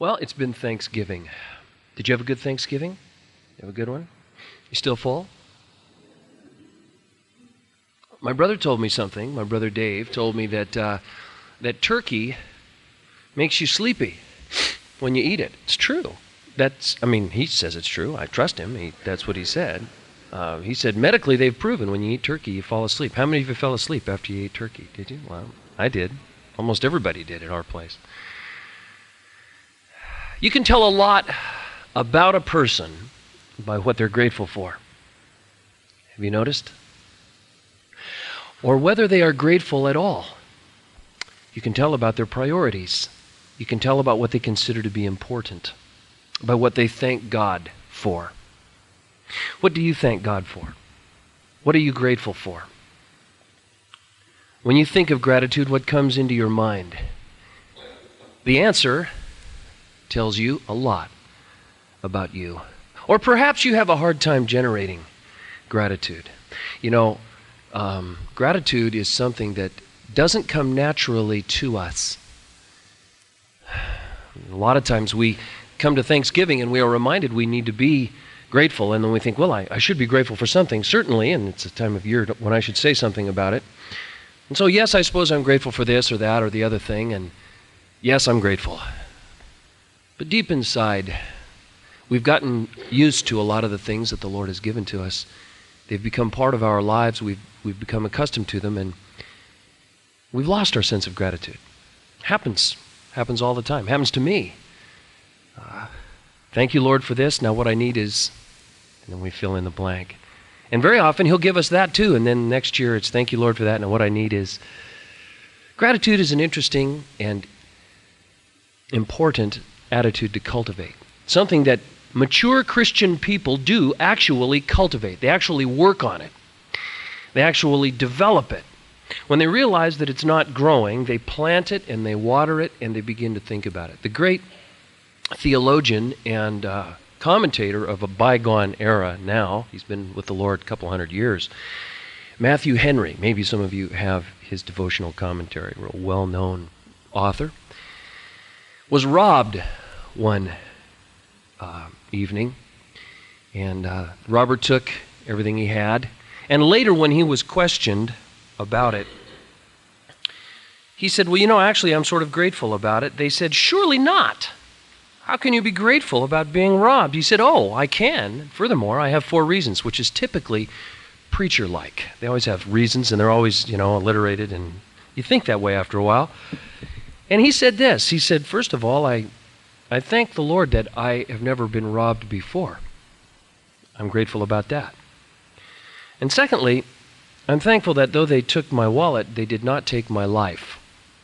Well, it's been Thanksgiving. Did you have a good Thanksgiving? You have a good one? You still full? My brother told me something. My brother Dave told me that turkey makes you sleepy when you eat it. It's true. He says it's true. I trust him. That's what he said. He said medically they've proven when you eat turkey, you fall asleep. How many of you fell asleep after you ate turkey? Did you? Well, I did. Almost everybody did at our place. You can tell a lot about a person by what they're grateful for. Have you noticed? Or whether they are grateful at all. You can tell about their priorities. You can tell about what they consider to be important, by what they thank God for. What do you thank God for? What are you grateful for? When you think of gratitude, what comes into your mind? The answer tells you a lot about you. Or perhaps you have a hard time generating gratitude. You know, gratitude is something that doesn't come naturally to us. A lot of times we come to Thanksgiving and we are reminded we need to be grateful, and then we think, well, I should be grateful for something, certainly, and it's a time of year when I should say something about it. And so, yes, I suppose I'm grateful for this or that or the other thing, and yes, I'm grateful. But deep inside, we've gotten used to a lot of the things that the Lord has given to us. They've become part of our lives. We've become accustomed to them, and we've lost our sense of gratitude. Happens all the time. Happens to me. Thank you, Lord, for this. Now what I need is, and then we fill in the blank. And very often He'll give us that too, and then next year it's thank you, Lord, for that. Now what I need is, gratitude is an interesting and important attitude to cultivate. Something that mature Christian people do actually cultivate. They actually work on it. They actually develop it. When they realize that it's not growing, they plant it and they water it and they begin to think about it. The great theologian and commentator of a bygone era now, he's been with the Lord a couple hundred years, Matthew Henry, maybe some of you have his devotional commentary, a well-known author, was robbed one evening, and Robert took everything he had, and later when he was questioned about it, he said, well, actually I'm sort of grateful about it. They said, surely not. How can you be grateful about being robbed? He said, oh, I can. Furthermore, I have 4 reasons, which is typically preacher-like. They always have reasons, and they're always, alliterated, and you think that way after a while. And he said this. He said, first of all, I thank the Lord that I have never been robbed before. I'm grateful about that. And secondly, I'm thankful that though they took my wallet, they did not take my life.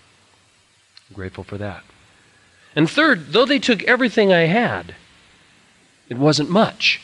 I'm grateful for that. And third, though they took everything I had, it wasn't much.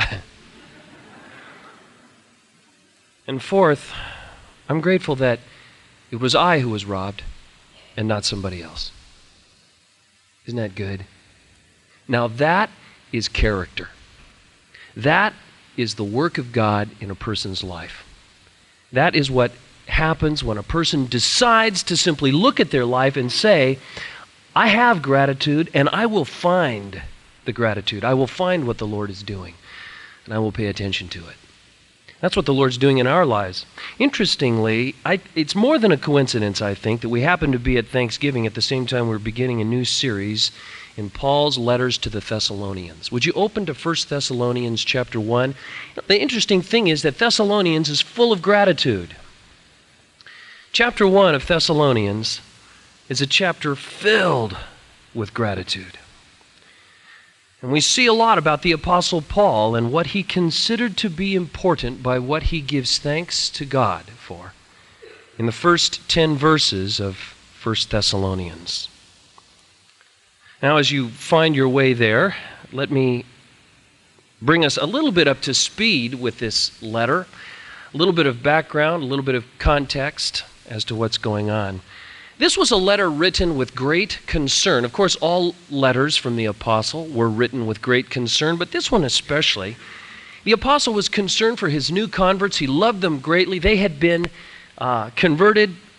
And fourth, I'm grateful that it was I who was robbed and not somebody else. Isn't that good? Now that is character. That is the work of God in a person's life. That is what happens when a person decides to simply look at their life and say, I have gratitude, and I will find the gratitude. I will find what the Lord is doing, and I will pay attention to it. That's what the Lord's doing in our lives. Interestingly, it's more than a coincidence, I think, that we happen to be at Thanksgiving at the same time we're beginning a new series in Paul's letters to the Thessalonians. Would you open to 1 Thessalonians chapter 1? The interesting thing is that Thessalonians is full of gratitude. Chapter 1 of Thessalonians is a chapter filled with gratitude. And we see a lot about the Apostle Paul and what he considered to be important by what he gives thanks to God for in the first 10 verses of 1 Thessalonians. Now, as you find your way there, let me bring us a little bit up to speed with this letter, a little bit of background, a little bit of context as to what's going on. This was a letter written with great concern. Of course, all letters from the apostle were written with great concern, but this one especially. The apostle was concerned for his new converts. He loved them greatly. They had been converted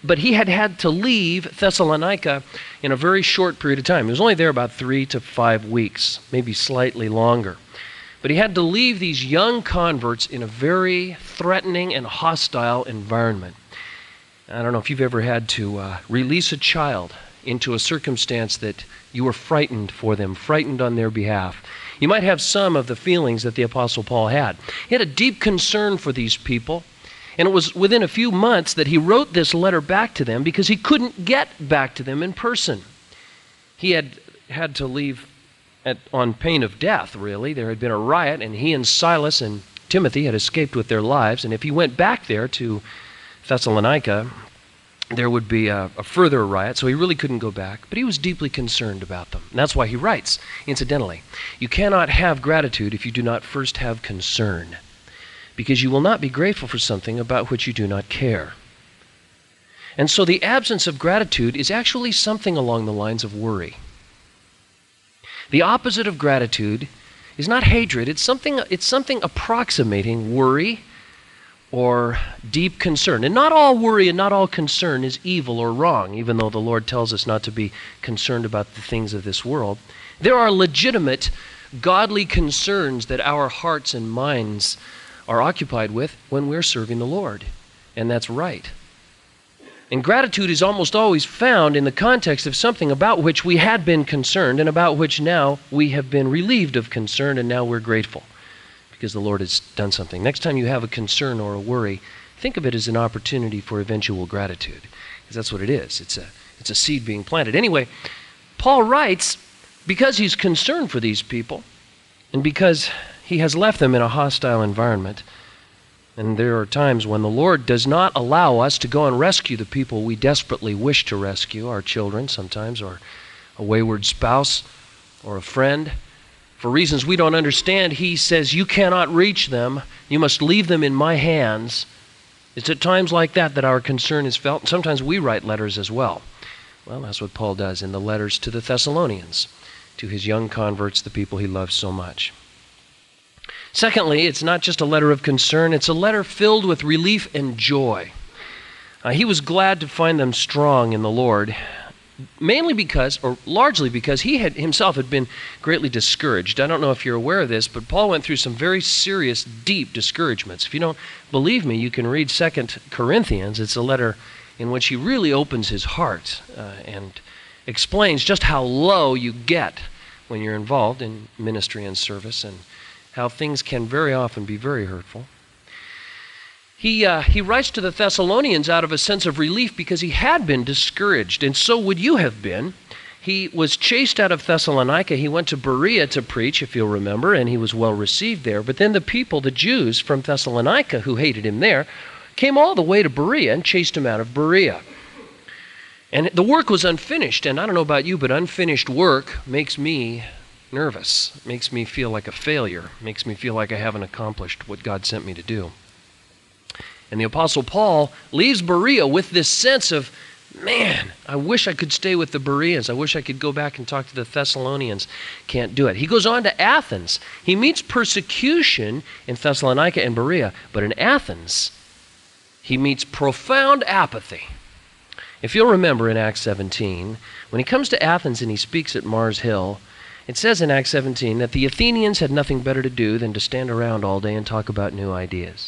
But he had had to leave Thessalonica in a very short period of time. He was only there about 3 to 5 weeks, maybe slightly longer. But he had to leave these young converts in a very threatening and hostile environment. I don't know if you've ever had to release a child into a circumstance that you were frightened for them, frightened on their behalf. You might have some of the feelings that the Apostle Paul had. He had a deep concern for these people. And it was within a few months that he wrote this letter back to them because he couldn't get back to them in person. He had to leave on pain of death, really. There had been a riot, and he and Silas and Timothy had escaped with their lives. And if he went back there to Thessalonica, there would be a further riot, so he really couldn't go back. But he was deeply concerned about them. And that's why he writes, incidentally, you cannot have gratitude if you do not first have concern, because you will not be grateful for something about which you do not care. And so the absence of gratitude is actually something along the lines of worry. The opposite of gratitude is not hatred, it's something approximating worry or deep concern. And not all worry and not all concern is evil or wrong, even though the Lord tells us not to be concerned about the things of this world. There are legitimate, godly concerns that our hearts and minds are occupied with when we're serving the Lord. And that's right. And gratitude is almost always found in the context of something about which we had been concerned and about which now we have been relieved of concern, and now we're grateful because the Lord has done something. Next time you have a concern or a worry, think of it as an opportunity for eventual gratitude, because that's what it is. It's a seed being planted. Anyway, Paul writes because he's concerned for these people and because he has left them in a hostile environment. And there are times when the Lord does not allow us to go and rescue the people we desperately wish to rescue, our children sometimes, or a wayward spouse, or a friend. For reasons we don't understand, he says, you cannot reach them. You must leave them in my hands. It's at times like that that our concern is felt. Sometimes we write letters as well. Well, that's what Paul does in the letters to the Thessalonians, to his young converts, the people he loves so much. Secondly, it's not just a letter of concern, it's a letter filled with relief and joy. He was glad to find them strong in the Lord, mainly because, or largely because, he himself had been greatly discouraged. I don't know if you're aware of this, but Paul went through some very serious, deep discouragements. If you don't believe me, you can read 2 Corinthians. It's a letter in which he really opens his heart and explains just how low you get when you're involved in ministry and service, and how things can very often be very hurtful. He writes to the Thessalonians out of a sense of relief because he had been discouraged, and so would you have been. He was chased out of Thessalonica. He went to Berea to preach, if you'll remember, and he was well received there. But then the people, the Jews from Thessalonica, who hated him there, came all the way to Berea and chased him out of Berea. And the work was unfinished, and I don't know about you, but unfinished work makes me nervous. It makes me feel like a failure. It makes me feel like I haven't accomplished what God sent me to do. And the Apostle Paul leaves Berea with this sense of, man, I wish I could stay with the Bereans. I wish I could go back and talk to the Thessalonians. Can't do it. He goes on to Athens. He meets persecution in Thessalonica and Berea, but in Athens, he meets profound apathy. If you'll remember in Acts 17, when he comes to Athens and he speaks at Mars Hill, it says in Acts 17 that the Athenians had nothing better to do than to stand around all day and talk about new ideas.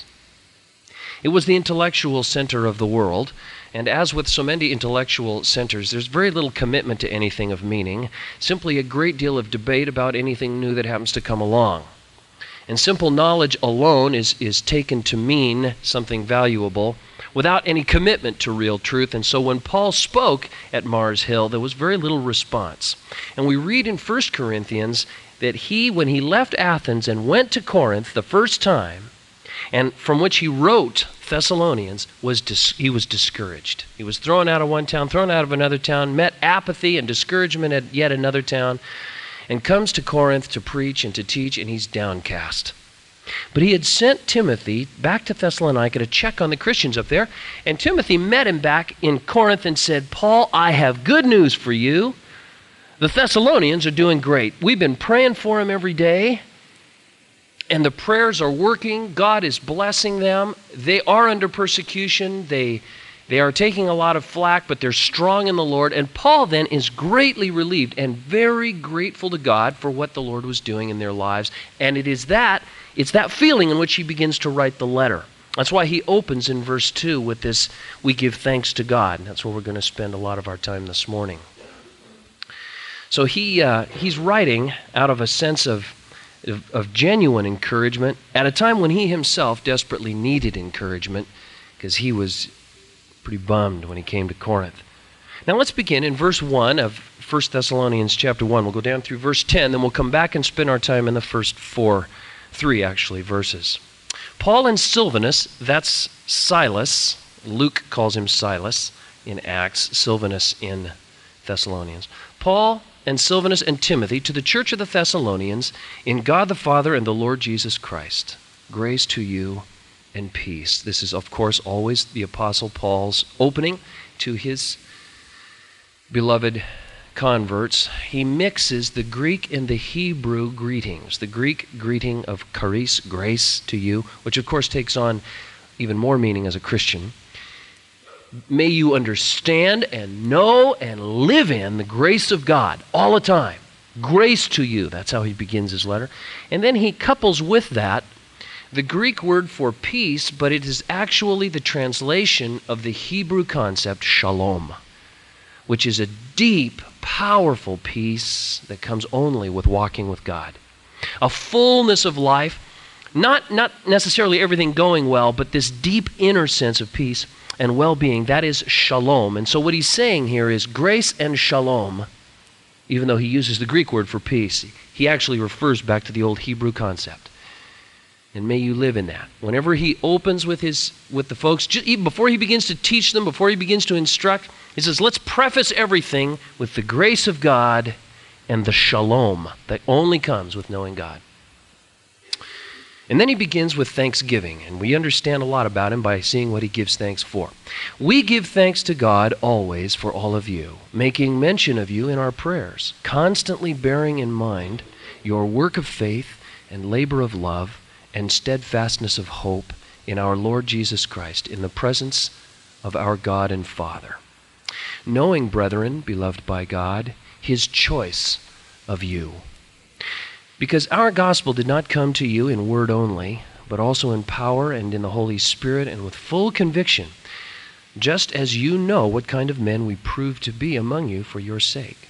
It was the intellectual center of the world, and as with so many intellectual centers, there's very little commitment to anything of meaning, simply a great deal of debate about anything new that happens to come along. And simple knowledge alone is taken to mean something valuable without any commitment to real truth. And so when Paul spoke at Mars Hill, there was very little response. And we read in 1 Corinthians that he, when he left Athens and went to Corinth the first time, and from which he wrote Thessalonians, he was discouraged. He was thrown out of one town, thrown out of another town, met apathy and discouragement at yet another town, and comes to Corinth to preach and to teach, and he's downcast. But he had sent Timothy back to Thessalonica to check on the Christians up there, and Timothy met him back in Corinth and said, Paul, I have good news for you. The Thessalonians are doing great. We've been praying for them every day, and the prayers are working. God is blessing them. They are under persecution. They They are taking a lot of flack, but they're strong in the Lord. And Paul then is greatly relieved and very grateful to God for what the Lord was doing in their lives. And it's that feeling in which he begins to write the letter. That's why he opens in verse 2 with this, we give thanks to God. And that's where we're going to spend a lot of our time this morning. So he's writing out of a sense of genuine encouragement at a time when he himself desperately needed encouragement, because he was pretty bummed when he came to Corinth. Now let's begin in verse 1 of 1 Thessalonians chapter 1. We'll go down through verse 10, then we'll come back and spend our time in the first three verses. Paul and Silvanus, that's Silas. Luke calls him Silas in Acts, Silvanus in Thessalonians. Paul and Silvanus and Timothy to the church of the Thessalonians, in God the Father and the Lord Jesus Christ. Grace to you and peace. This is, of course, always the Apostle Paul's opening to his beloved converts. He mixes the Greek and the Hebrew greetings. The Greek greeting of charis, grace to you, which of course takes on even more meaning as a Christian. May you understand and know and live in the grace of God all the time. Grace to you. That's how he begins his letter. And then he couples with that the Greek word for peace, but it is actually the translation of the Hebrew concept shalom, which is a deep, powerful peace that comes only with walking with God. A fullness of life, not necessarily everything going well, but this deep inner sense of peace and well-being, that is shalom. And so what he's saying here is grace and shalom, even though he uses the Greek word for peace, he actually refers back to the old Hebrew concept. And may you live in that. Whenever he opens with the folks, even before he begins to teach them, before he begins to instruct, he says, let's preface everything with the grace of God and the shalom that only comes with knowing God. And then he begins with thanksgiving, and we understand a lot about him by seeing what he gives thanks for. We give thanks to God always for all of you, making mention of you in our prayers, constantly bearing in mind your work of faith and labor of love and steadfastness of hope in our Lord Jesus Christ, in the presence of our God and Father. Knowing, brethren, beloved by God, his choice of you. Because our gospel did not come to you in word only, but also in power and in the Holy Spirit and with full conviction, just as you know what kind of men we proved to be among you for your sake.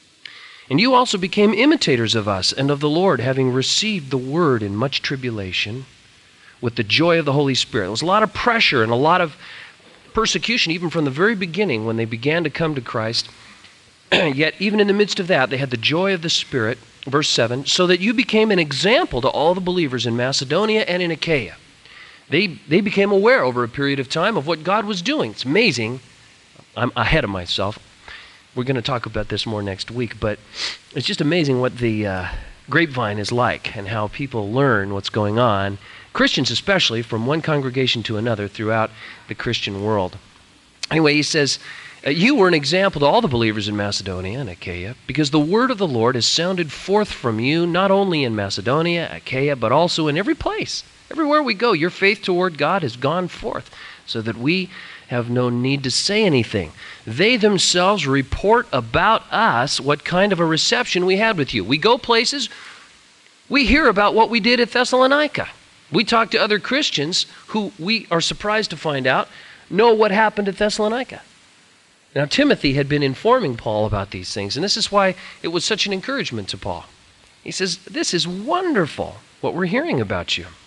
And you also became imitators of us and of the Lord, having received the word in much tribulation with the joy of the Holy Spirit. There was a lot of pressure and a lot of persecution, even from the very beginning when they began to come to Christ. Yet, even in the midst of that, they had the joy of the Spirit, verse 7, so that you became an example to all the believers in Macedonia and in Achaia. They became aware over a period of time of what God was doing. It's amazing. I'm ahead of myself. We're going to talk about this more next week, but it's just amazing what the grapevine is like and how people learn what's going on, Christians especially, from one congregation to another throughout the Christian world. Anyway, he says, you were an example to all the believers in Macedonia and Achaia, because the word of the Lord has sounded forth from you, not only in Macedonia, Achaia, but also in every place. Everywhere we go, your faith toward God has gone forth, so that we have no need to say anything. They themselves report about us what kind of a reception we had with you. We go places, we hear about what we did at Thessalonica. We talk to other Christians who we are surprised to find out know what happened at Thessalonica. Now, Timothy had been informing Paul about these things, and this is why it was such an encouragement to Paul. He says, this is wonderful, what we're hearing about you.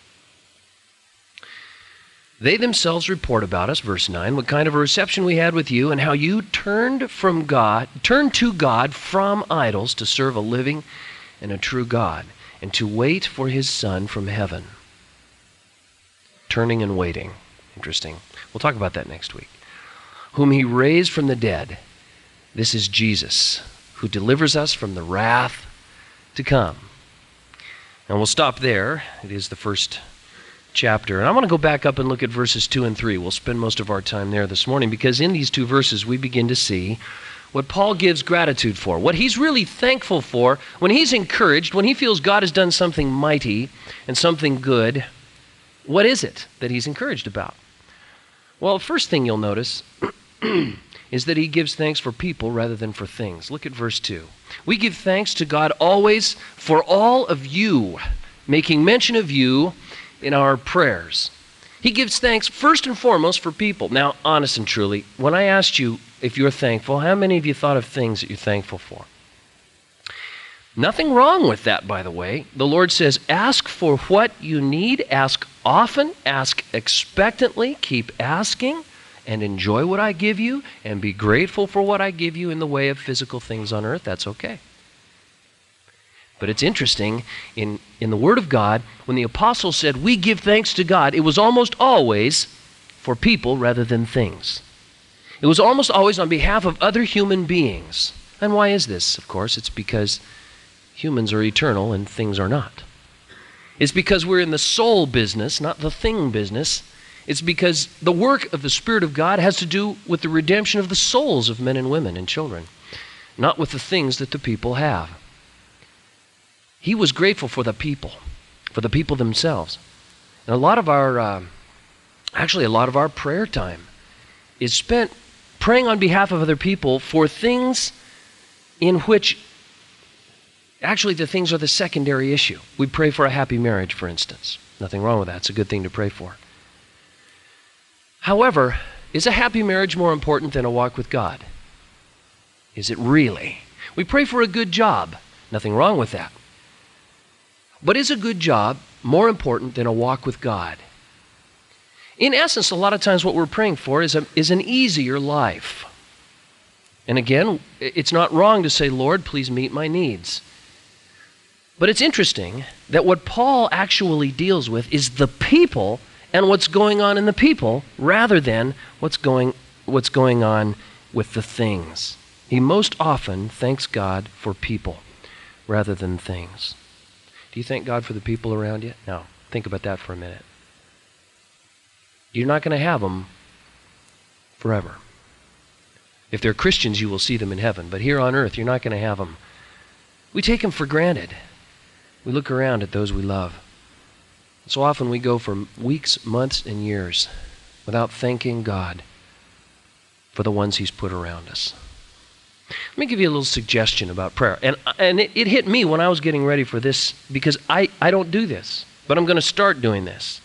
They themselves report about us, verse 9, what kind of a reception we had with you and how you turned to God from idols to serve a living and a true God and to wait for his Son from heaven. Turning and waiting. Interesting. We'll talk about that next week. Whom he raised from the dead. This is Jesus, who delivers us from the wrath to come. And we'll stop there. It is the first chapter. And I want to go back up and look at verses 2 and 3. We'll spend most of our time there this morning, because in these two verses we begin to see what Paul gives gratitude for, what he's really thankful for when he's encouraged, when he feels God has done something mighty and something good. What is it that he's encouraged about? Well, the first thing you'll notice is that he gives thanks for people rather than for things. Look at verse 2. We give thanks to God always for all of you, making mention of you in our prayers. He gives thanks first and foremost for people. Now, honest and truly, when I asked you if you're thankful, how many of you thought of things that you're thankful for? Nothing wrong with that, by the way. The Lord says, ask for what you need, ask often, ask expectantly, keep asking, and enjoy what I give you, and be grateful for what I give you in the way of physical things on earth. That's okay. But it's interesting, in the Word of God, when the apostles said, we give thanks to God, it was almost always for people rather than things. It was almost always on behalf of other human beings. And why is this? Of course, it's because humans are eternal and things are not. It's because we're in the soul business, not the thing business. It's because the work of the Spirit of God has to do with the redemption of the souls of men and women and children, not with the things that the people have. He was grateful for the people themselves. And a lot of our prayer time is spent praying on behalf of other people for things in which actually the things are the secondary issue. We pray for a happy marriage, for instance. Nothing wrong with that. It's a good thing to pray for. However, is a happy marriage more important than a walk with God? Is it really? We pray for a good job. Nothing wrong with that. But is a good job more important than a walk with God? In essence, a lot of times what we're praying for is an easier life. And again, it's not wrong to say, Lord, please meet my needs. But it's interesting that what Paul actually deals with is the people and what's going on in the people rather than what's going on with the things. He most often thanks God for people rather than things. Do you thank God for the people around you? Now, think about that for a minute. You're not going to have them forever. If they're Christians, you will see them in heaven. But here on earth, you're not going to have them. We take them for granted. We look around at those we love. So often we go for weeks, months, and years without thanking God for the ones He's put around us. Let me give you a little suggestion about prayer. And it hit me when I was getting ready for this because I don't do this, but I'm going to start doing this.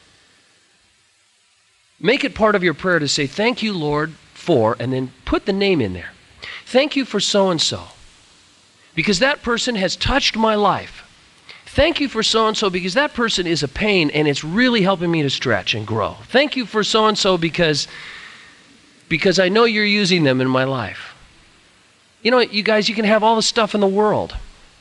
Make it part of your prayer to say, thank you, Lord, for, and then put the name in there. Thank you for so-and-so, because that person has touched my life. Thank you for so-and-so because that person is a pain and it's really helping me to stretch and grow. Thank you for so-and-so because I know you're using them in my life. You know, you guys, you can have all the stuff in the world.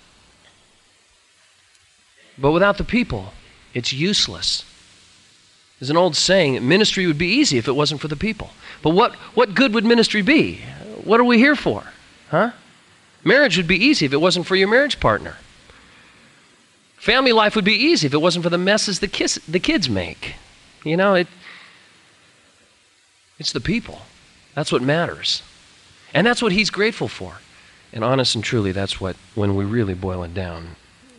But without the people, it's useless. There's an old saying, ministry would be easy if it wasn't for the people. But what good would ministry be? What are we here for? Huh? Marriage would be easy if it wasn't for your marriage partner. Family life would be easy if it wasn't for the messes the kids make. You know, it's the people. That's what matters. And that's what He's grateful for. And honest and truly, that's what, when we really boil it down,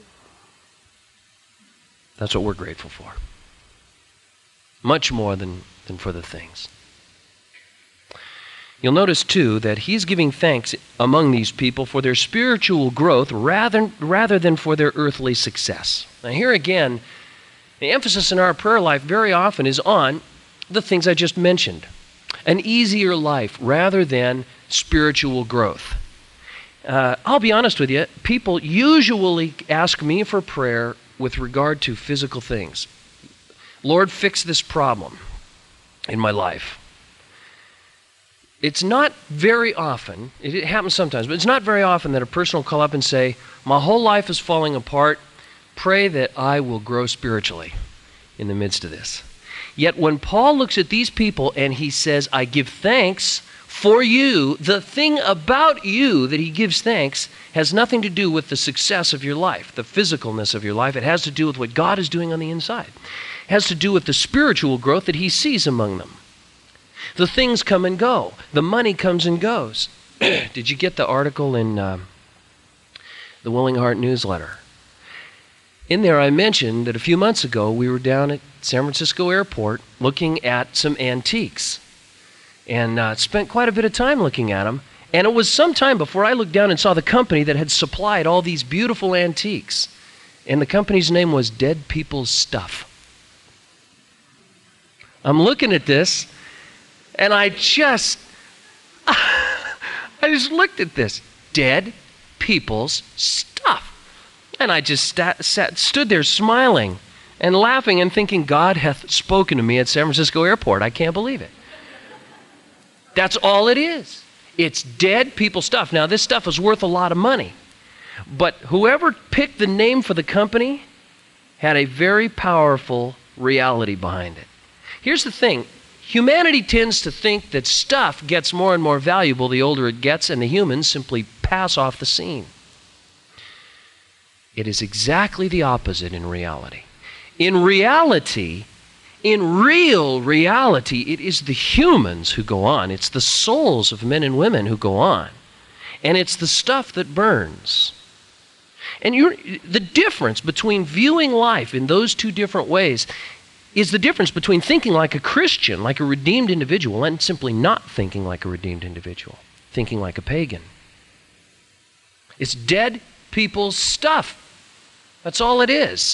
that's what we're grateful for. Much more than for the things. You'll notice, too, that He's giving thanks among these people for their spiritual growth rather than for their earthly success. Now, here again, the emphasis in our prayer life very often is on the things I just mentioned. An easier life rather than spiritual growth. I'll be honest with you, people usually ask me for prayer with regard to physical things. Lord, fix this problem in my life. It's not very often, it happens sometimes, but it's not very often that a person will call up and say, my whole life is falling apart, pray that I will grow spiritually in the midst of this. Yet when Paul looks at these people and he says, I give thanks for you, the thing about you that he gives thanks has nothing to do with the success of your life, the physicalness of your life. It has to do with what God is doing on the inside. It has to do with the spiritual growth that he sees among them. The things come and go. The money comes and goes. Did you get the article in the Willing Heart newsletter? In there, I mentioned that a few months ago, we were down at San Francisco Airport looking at some antiques and spent quite a bit of time looking at them. And it was some time before I looked down and saw the company that had supplied all these beautiful antiques. And the company's name was Dead People's Stuff. I'm looking at this, and I just looked at this. Dead People's Stuff. And I just stood there smiling and laughing and thinking, God hath spoken to me at San Francisco Airport. I can't believe it. That's all it is. It's dead people's stuff. Now, this stuff is worth a lot of money. But whoever picked the name for the company had a very powerful reality behind it. Here's the thing. Humanity tends to think that stuff gets more and more valuable the older it gets, and the humans simply pass off the scene. It is exactly the opposite in reality. In reality, in real reality, it is the humans who go on. It's the souls of men and women who go on. And it's the stuff that burns. And the difference between viewing life in those two different ways is the difference between thinking like a Christian, like a redeemed individual, and simply not thinking like a redeemed individual, thinking like a pagan. It's dead people's stuff. That's all it is.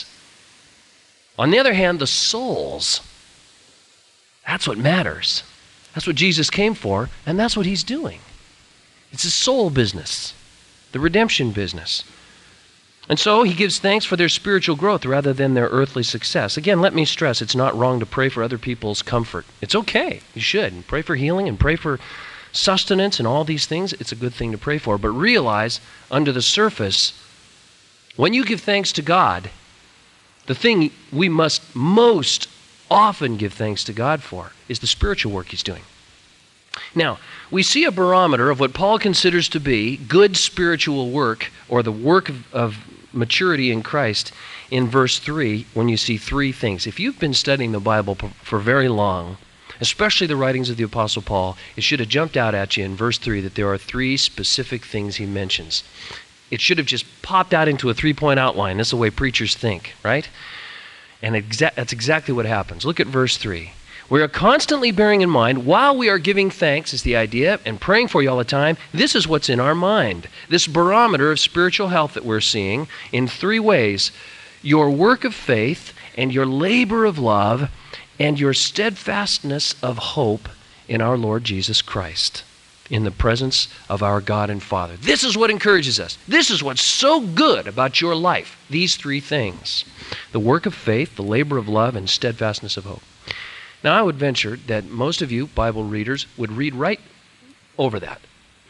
On the other hand, the souls, that's what matters. That's what Jesus came for, and that's what he's doing. It's a soul business, the redemption business. And so he gives thanks for their spiritual growth rather than their earthly success. Again, let me stress, it's not wrong to pray for other people's comfort. It's okay. You should. And pray for healing and pray for sustenance and all these things. It's a good thing to pray for. But realize, under the surface, when you give thanks to God, the thing we must most often give thanks to God for is the spiritual work he's doing. Now, we see a barometer of what Paul considers to be good spiritual work, or the work of maturity in Christ, in verse 3, when you see three things. If you've been studying the Bible for very long, especially the writings of the Apostle Paul, it should have jumped out at you in verse 3 that there are three specific things he mentions. It should have just popped out into a three-point outline. That's the way preachers think, right? And that's exactly what happens. Look at verse 3. We are constantly bearing in mind, while we are giving thanks, is the idea, and praying for you all the time, this is what's in our mind. This barometer of spiritual health that we're seeing in three ways: your work of faith, and your labor of love, and your steadfastness of hope in our Lord Jesus Christ, in the presence of our God and Father. This is what encourages us. This is what's so good about your life. These three things: the work of faith, the labor of love, and steadfastness of hope. Now, I would venture that most of you Bible readers would read right over that.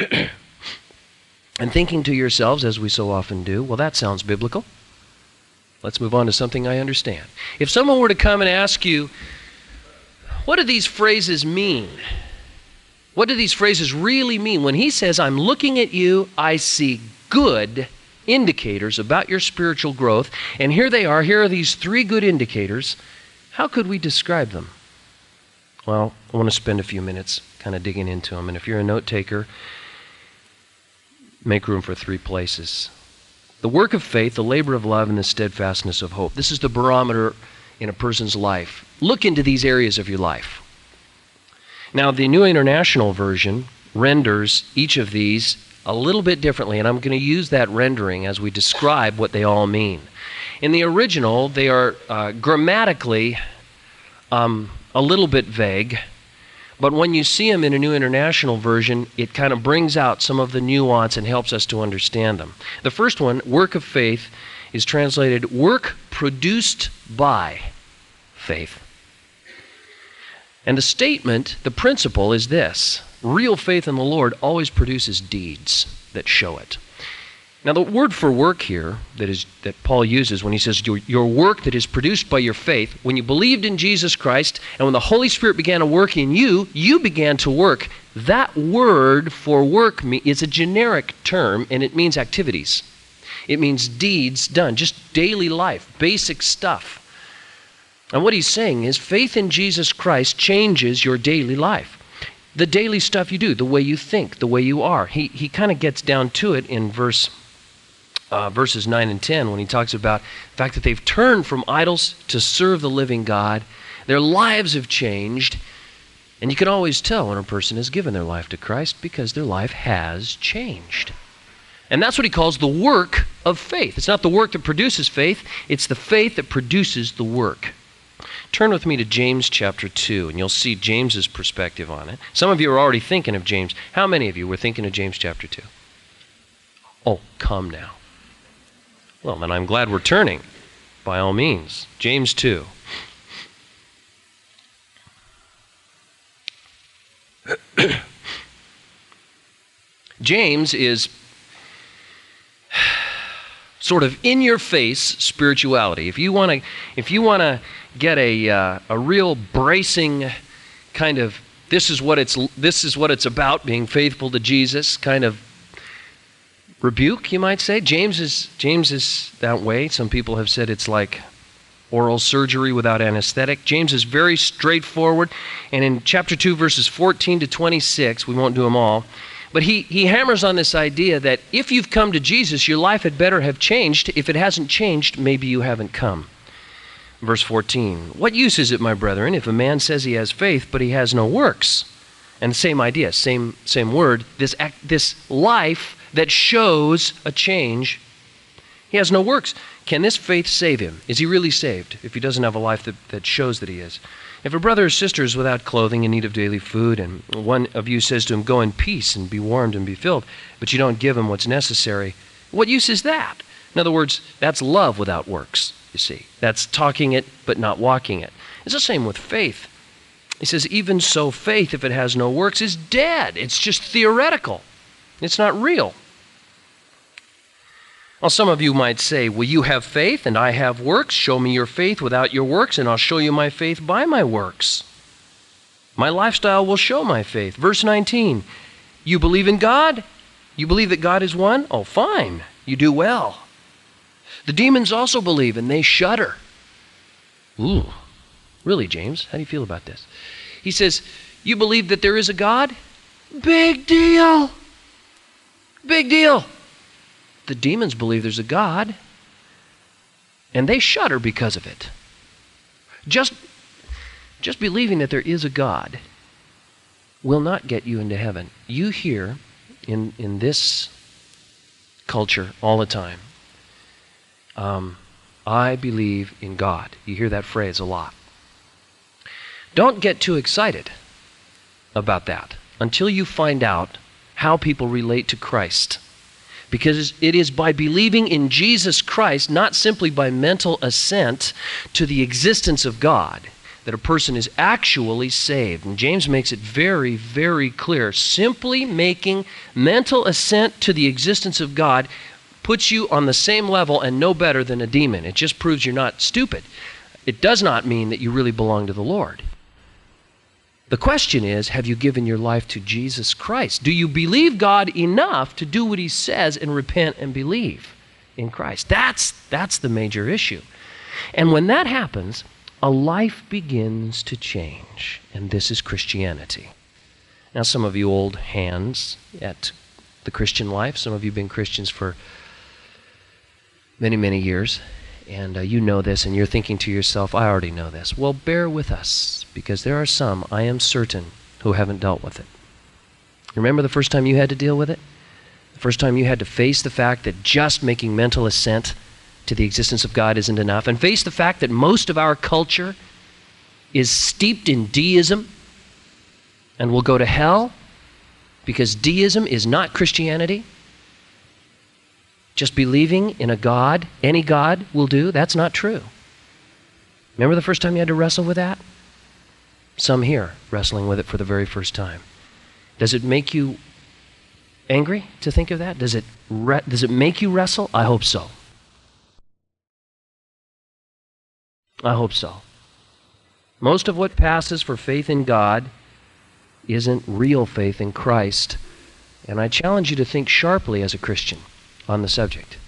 And thinking to yourselves, as we so often do, well, that sounds biblical. Let's move on to something I understand. If someone were to come and ask you, what do these phrases mean? What do these phrases really mean? When he says, I'm looking at you, I see good indicators about your spiritual growth, and here they are, here are these three good indicators, how could we describe them? Well, I want to spend a few minutes kind of digging into them. And if you're a note taker, make room for three places. The work of faith, the labor of love, and the steadfastness of hope. This is the barometer in a person's life. Look into these areas of your life. Now, the New International Version renders each of these a little bit differently, and I'm going to use that rendering as we describe what they all mean. In the original, they are grammatically a little bit vague, but when you see them in a New International Version, it kind of brings out some of the nuance and helps us to understand them. The first one, work of faith, is translated work produced by faith. And the statement, the principle is this: real faith in the Lord always produces deeds that show it. Now, the word for work here that Paul uses when he says your work that is produced by your faith, when you believed in Jesus Christ and when the Holy Spirit began to work in you, you began to work. That word for work is a generic term, and it means activities. It means deeds done, just daily life, basic stuff. And what he's saying is faith in Jesus Christ changes your daily life. The daily stuff you do, the way you think, the way you are. He kind of gets down to it in verse verses 9 and 10, when he talks about the fact that they've turned from idols to serve the living God. Their lives have changed. And you can always tell when a person has given their life to Christ because their life has changed. And that's what he calls the work of faith. It's not the work that produces faith, it's the faith that produces the work. Turn with me to James chapter 2, and you'll see James's perspective on it. Some of you are already thinking of James. How many of you were thinking of James chapter 2? Oh, come now. Well, then I'm glad we're turning, by all means. James 2. James is sort of in-your-face spirituality. If you want to get a real bracing kind of this is what it's about, being faithful to Jesus kind of rebuke, you might say. James is that way. Some people have said it's like oral surgery without anesthetic. James is very straightforward, and in chapter 2, verses 14 to 26, we won't do them all, but he hammers on this idea that if you've come to Jesus, your life had better have changed. If it hasn't changed, maybe you haven't come. Verse 14, what use is it, my brethren, if a man says he has faith, but he has no works? And the same idea, same word, this life that shows a change, he has no works. Can this faith save him? Is he really saved if he doesn't have a life that shows that he is? If a brother or sister is without clothing, in need of daily food, and one of you says to him, go in peace and be warmed and be filled, but you don't give him what's necessary, what use is that? In other words, that's love without works, you see. That's talking it but not walking it. It's the same with faith. He says, even so, faith, if it has no works, is dead. It's just theoretical. It's not real. Well, some of you might say, well, you have faith and I have works. Show me your faith without your works, and I'll show you my faith by my works. My lifestyle will show my faith. Verse 19, you believe in God? You believe that God is one? Oh, fine. You do well. The demons also believe, and they shudder. Ooh, really, James? How do you feel about this? He says, you believe that there is a God? Big deal. Big deal. The demons believe there's a God, and they shudder because of it. Just believing that there is a God will not get you into heaven. You hear in this culture all the time, I believe in God. You hear that phrase a lot. Don't get too excited about that until you find out how people relate to Christ. Because it is by believing in Jesus Christ, not simply by mental assent to the existence of God, that a person is actually saved. And James makes it very, very clear. Simply making mental assent to the existence of God puts you on the same level and no better than a demon. It just proves you're not stupid. It does not mean that you really belong to the Lord. The question is, have you given your life to Jesus Christ? Do you believe God enough to do what he says and repent and believe in Christ? That's the major issue. And when that happens, a life begins to change. And this is Christianity. Now, some of you old hands at the Christian life, some of you have been Christians for many, many years. And you know this, and you're thinking to yourself, I already know this. Well, bear with us, because there are some, I am certain, who haven't dealt with it. Remember the first time you had to deal with it? The first time you had to face the fact that just making mental assent to the existence of God isn't enough, and face the fact that most of our culture is steeped in deism and will go to hell because deism is not Christianity. Just believing in a God, any God will do, that's not true. Remember the first time you had to wrestle with that? Some here wrestling with it for the very first time. Does it make you angry to think of that? Does it make you wrestle? I hope so. I hope so. Most of what passes for faith in God isn't real faith in Christ. And I challenge you to think sharply as a Christian on the subject.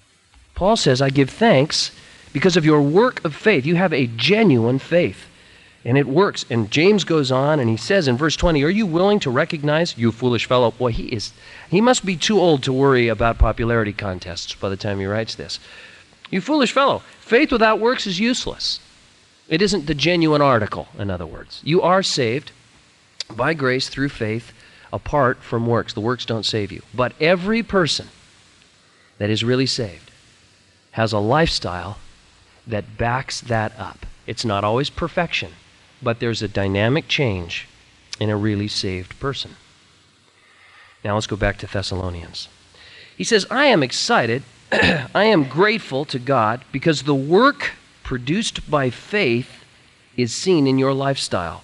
Paul says, I give thanks because of your work of faith. You have a genuine faith. And it works. And James goes on and he says in verse 20, are you willing to recognize, you foolish fellow? Boy, he must be too old to worry about popularity contests by the time he writes this. You foolish fellow, faith without works is useless. It isn't the genuine article, in other words. You are saved by grace through faith apart from works. The works don't save you. But every person that is really saved has a lifestyle that backs that up. It's not always perfection, but there's a dynamic change in a really saved person. Now let's go back to Thessalonians. He says, I am excited, I am grateful to God because the work produced by faith is seen in your lifestyle.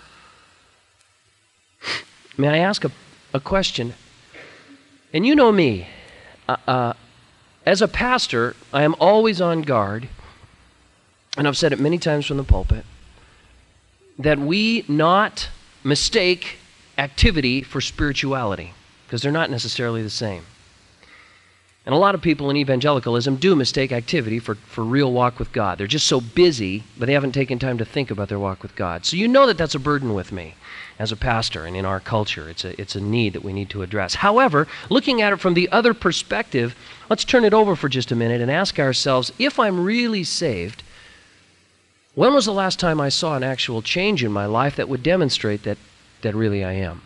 May I ask a question? And you know me, as a pastor, I am always on guard, and I've said it many times from the pulpit, that we not mistake activity for spirituality, because they're not necessarily the same. And a lot of people in evangelicalism do mistake activity for real walk with God. They're just so busy, but they haven't taken time to think about their walk with God. So you know that that's a burden with me as a pastor and in our culture. It's a need that we need to address. However, looking at it from the other perspective, let's turn it over for just a minute and ask ourselves, if I'm really saved, when was the last time I saw an actual change in my life that would demonstrate that really I am?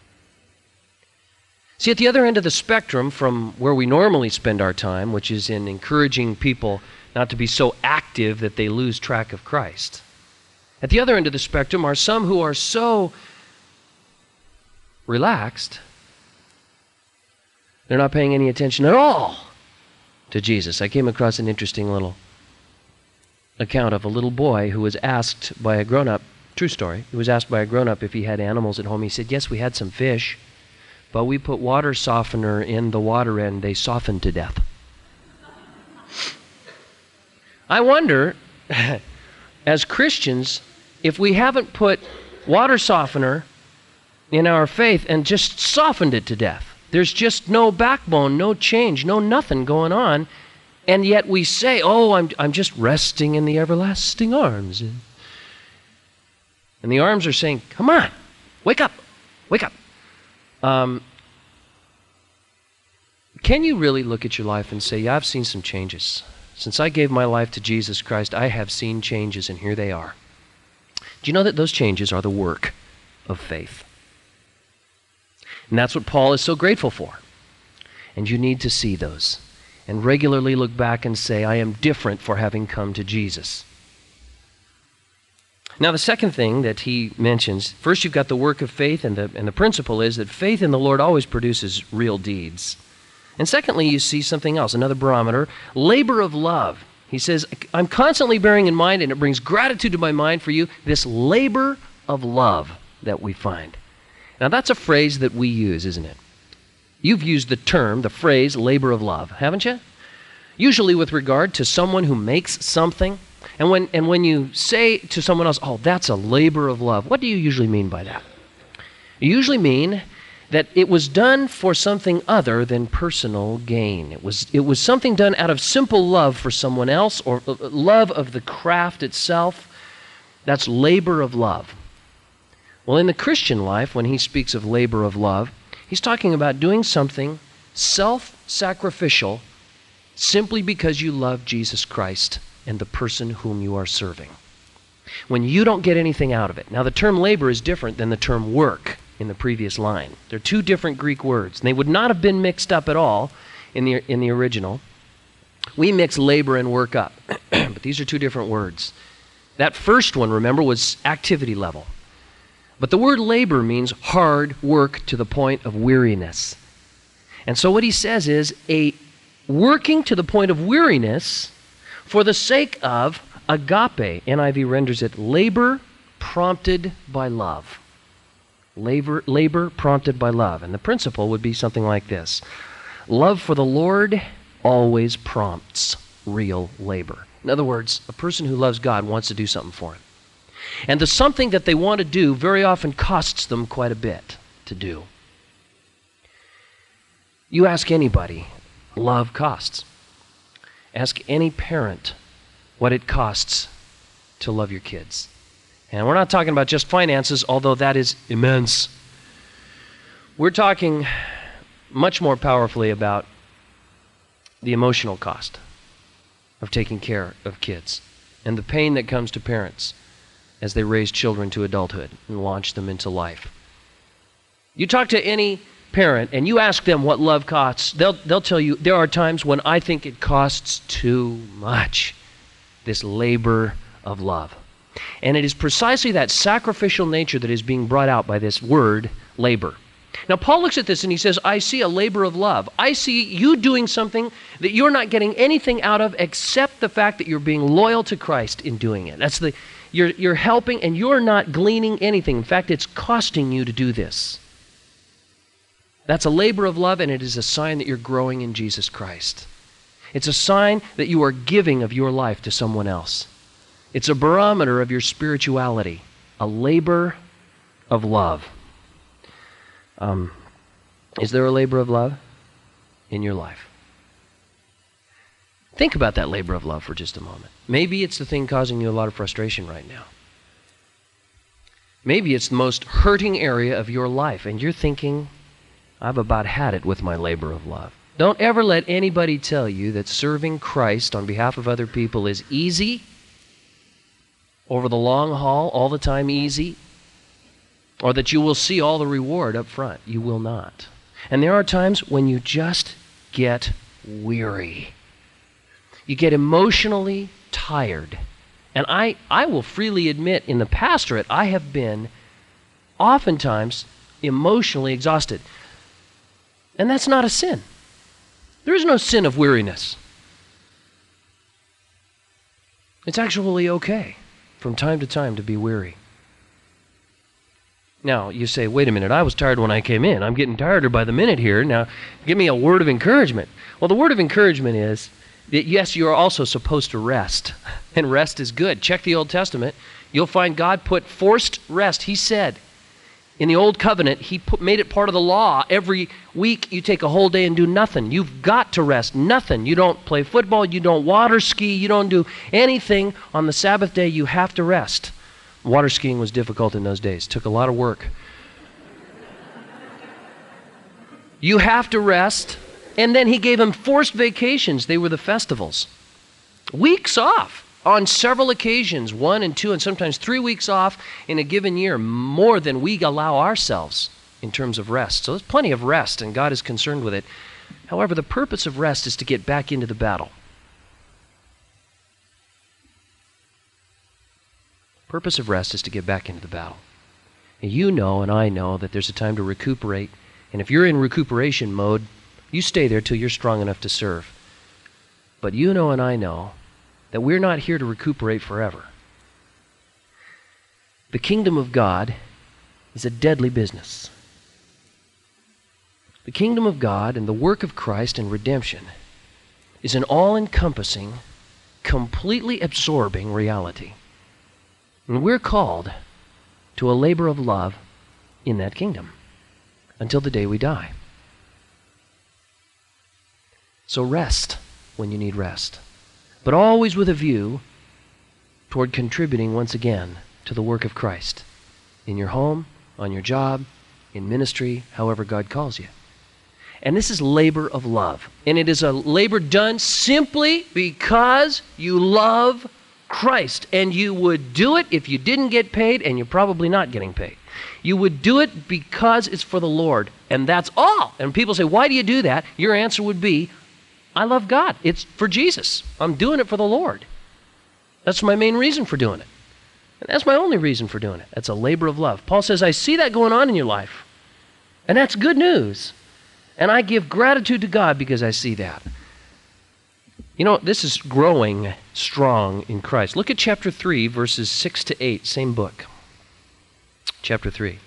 See, at the other end of the spectrum from where we normally spend our time, which is in encouraging people not to be so active that they lose track of Christ, at the other end of the spectrum are some who are so relaxed, they're not paying any attention at all to Jesus. I came across an interesting little account of a little boy who was asked by a grown-up, true story, he was asked by a grown-up if he had animals at home. He said, yes, we had some fish, but we put water softener in the water and they softened to death. I wonder, as Christians, if we haven't put water softener in our faith and just softened it to death. There's just no backbone, no change, no nothing going on. And yet we say, oh, I'm just resting in the everlasting arms. And the arms are saying, come on, wake up, wake up. Can you really look at your life and say, yeah, I've seen some changes. Since I gave my life to Jesus Christ, I have seen changes, and here they are. Do you know that those changes are the work of faith? And that's what Paul is so grateful for. And you need to see those and regularly look back and say, I am different for having come to Jesus. Now, the second thing that he mentions, first you've got the work of faith, and the principle is that faith in the Lord always produces real deeds. And secondly, you see something else, another barometer, labor of love. He says, I'm constantly bearing in mind, and it brings gratitude to my mind for you, this labor of love that we find. Now, that's a phrase that we use, isn't it? You've used the phrase, labor of love, haven't you? Usually with regard to someone who makes something. And when you say to someone else, oh, that's a labor of love, what do you usually mean by that? You usually mean that it was done for something other than personal gain. It was something done out of simple love for someone else, or love of the craft itself. That's labor of love. Well, in the Christian life, when he speaks of labor of love, he's talking about doing something self-sacrificial simply because you love Jesus Christ and the person whom you are serving. When you don't get anything out of it. Now, the term labor is different than the term work in the previous line. They're two different Greek words, and they would not have been mixed up at all in the original. We mix labor and work up, but these are two different words. That first one, remember, was activity level. But the word labor means hard work to the point of weariness. And so what he says is a working to the point of weariness for the sake of agape. NIV renders it labor prompted by love. Labor prompted by love. And the principle would be something like this. Love for the Lord always prompts real labor. In other words, a person who loves God wants to do something for him. And the something that they want to do very often costs them quite a bit to do. You ask anybody, love costs. Ask any parent what it costs to love your kids. And we're not talking about just finances, although that is immense. We're talking much more powerfully about the emotional cost of taking care of kids and the pain that comes to parents as they raise children to adulthood and launch them into life. You talk to any parent and you ask them what love costs, they'll tell you, there are times when I think it costs too much, this labor of love. And it is precisely that sacrificial nature that is being brought out by this word, labor. Now, Paul looks at this and he says, I see a labor of love. I see you doing something that you're not getting anything out of except the fact that you're being loyal to Christ in doing it. That's you're helping and you're not gleaning anything. In fact, it's costing you to do this. That's a labor of love, and it is a sign that you're growing in Jesus Christ. It's a sign that you are giving of your life to someone else. It's a barometer of your spirituality, a labor of love. Is there a labor of love in your life? Think about that labor of love for just a moment. Maybe it's the thing causing you a lot of frustration right now. Maybe it's the most hurting area of your life, and you're thinking, I've about had it with my labor of love. Don't ever let anybody tell you that serving Christ on behalf of other people is easy, over the long haul, all the time easy, or that you will see all the reward up front. You will not. And there are times when you just get weary. You get emotionally tired. And I will freely admit, in the pastorate, I have been oftentimes emotionally exhausted. And that's not a sin. There is no sin of weariness. It's actually okay from time to time to be weary. Now, you say, wait a minute, I was tired when I came in. I'm getting tireder by the minute here. Now, give me a word of encouragement. Well, the word of encouragement is that, yes, you are also supposed to rest. And rest is good. Check the Old Testament. You'll find God put forced rest. He said, in the Old Covenant, He made it part of the law. Every week you take a whole day and do nothing. You've got to rest. Nothing. You don't play football. You don't water ski. You don't do anything. On the Sabbath day, you have to rest. Water skiing was difficult in those days. It took a lot of work. You have to rest. And then He gave them forced vacations. They were the festivals. Weeks off. On several occasions, 1 and 2 and sometimes 3 weeks off in a given year, more than we allow ourselves in terms of rest. So there's plenty of rest, and God is concerned with it. However, the purpose of rest is to get back into the battle. The purpose of rest is to get back into the battle. And you know and I know that there's a time to recuperate, and if you're in recuperation mode, you stay there till you're strong enough to serve. But you know and I know that we're not here to recuperate forever. The kingdom of God is a deadly business. The kingdom of God and the work of Christ in redemption is an all-encompassing, completely absorbing reality. And we're called to a labor of love in that kingdom until the day we die. So rest when you need rest, but always with a view toward contributing once again to the work of Christ in your home, on your job, in ministry, however God calls you. And this is labor of love. And it is a labor done simply because you love Christ. And you would do it if you didn't get paid, and you're probably not getting paid. You would do it because it's for the Lord. And that's all. And people say, why do you do that? Your answer would be, I love God. It's for Jesus. I'm doing it for the Lord. That's my main reason for doing it. And that's my only reason for doing it. That's a labor of love. Paul says, I see that going on in your life. And that's good news. And I give gratitude to God because I see that. You know, this is growing strong in Christ. Look at chapter 3, verses 6 to 8, same book. Chapter 3.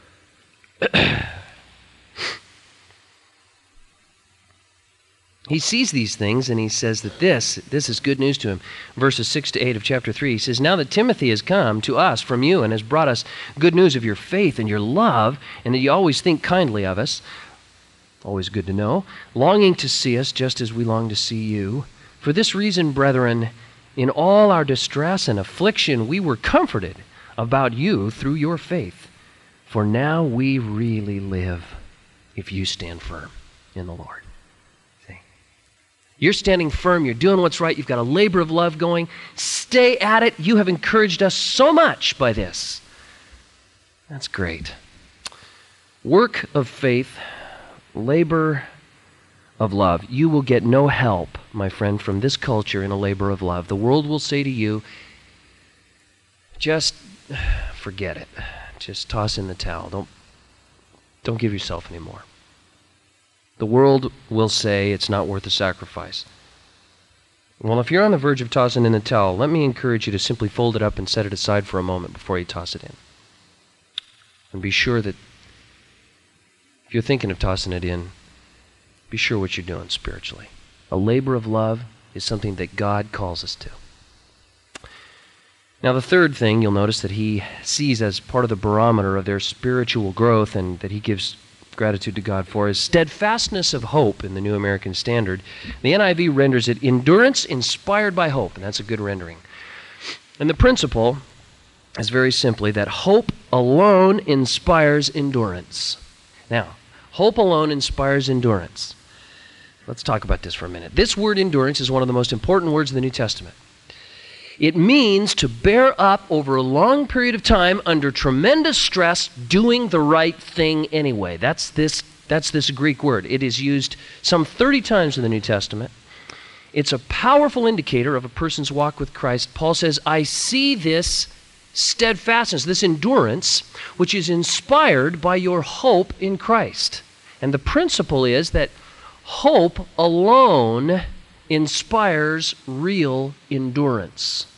He sees these things and he says that this is good news to him. Verses 6 to 8 of chapter 3, he says, now that Timothy has come to us from you and has brought us good news of your faith and your love, and that you always think kindly of us, always good to know, longing to see us just as we long to see you. For this reason, brethren, in all our distress and affliction we were comforted, about you through your faith. For now we really live if you stand firm in the Lord. See? You're standing firm. You're doing what's right. You've got a labor of love going. Stay at it. You have encouraged us so much by this. That's great. Work of faith, labor of love. You will get no help, my friend, from this culture in a labor of love. The world will say to you, just forget it. Just toss in the towel. Don't give yourself any more. The world will say it's not worth the sacrifice. Well, if you're on the verge of tossing in the towel, let me encourage you to simply fold it up and set it aside for a moment before you toss it in. And be sure that if you're thinking of tossing it in, be sure what you're doing spiritually. A labor of love is something that God calls us to. Now, the third thing you'll notice that he sees as part of the barometer of their spiritual growth and that he gives gratitude to God for is steadfastness of hope in the New American Standard. The NIV renders it endurance inspired by hope, and that's a good rendering. And the principle is very simply that hope alone inspires endurance. Now, hope alone inspires endurance. Let's talk about this for a minute. This word endurance is one of the most important words in the New Testament. It means to bear up over a long period of time under tremendous stress, doing the right thing anyway. That's this Greek word. It is used some 30 times in the New Testament. It's a powerful indicator of a person's walk with Christ. Paul says, I see this steadfastness, this endurance, which is inspired by your hope in Christ. And the principle is that hope alone inspires real endurance.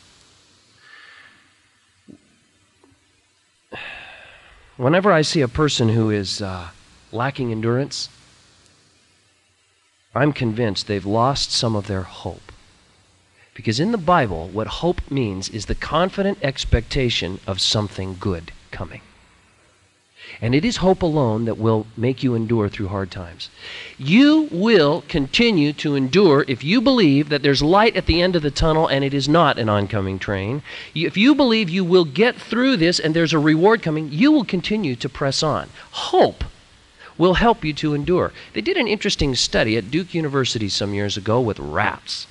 Whenever I see a person who is lacking endurance, I'm convinced they've lost some of their hope. Because in the Bible, what hope means is the confident expectation of something good coming. And it is hope alone that will make you endure through hard times. You will continue to endure if you believe that there's light at the end of the tunnel and it is not an oncoming train. If you believe you will get through this and there's a reward coming, you will continue to press on. Hope will help you to endure. They did an interesting study at Duke University some years ago with rats.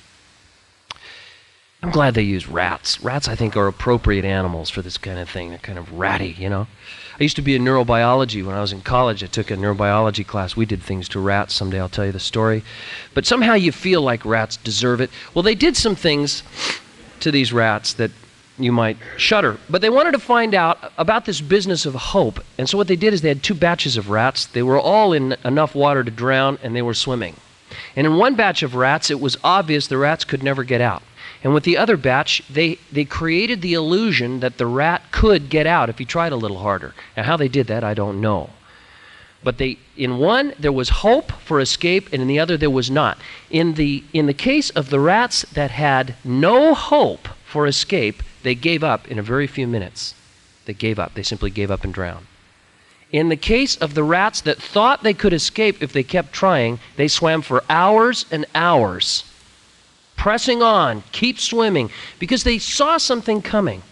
I'm glad they use rats. Rats, I think, are appropriate animals for this kind of thing. They're kind of ratty, you know. I used to be in neurobiology. When I was in college, I took a neurobiology class. We did things to rats. Someday I'll tell you the story. But somehow you feel like rats deserve it. Well, they did some things to these rats that you might shudder. But they wanted to find out about this business of hope. And so what they did is they had 2 batches of rats. They were all in enough water to drown, and they were swimming. And in one batch of rats, it was obvious the rats could never get out. And with the other batch, they created the illusion that the rat could get out if he tried a little harder. Now, how they did that, I don't know. But in one, there was hope for escape, and in the other, there was not. In the case of the rats that had no hope for escape, they gave up in a very few minutes. They gave up. They simply gave up and drowned. In the case of the rats that thought they could escape if they kept trying, they swam for hours and hours, pressing on, keep swimming, because they saw something coming.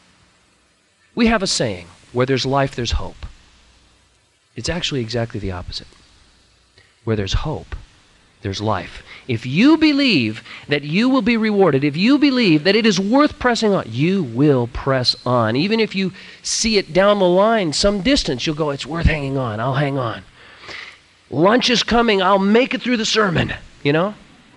We have a saying, where there's life, there's hope. It's actually exactly the opposite. Where there's hope, there's life. If you believe that you will be rewarded, if you believe that it is worth pressing on, you will press on. Even if you see it down the line some distance, you'll go, it's worth hanging on, I'll hang on. Lunch is coming, I'll make it through the sermon, you know?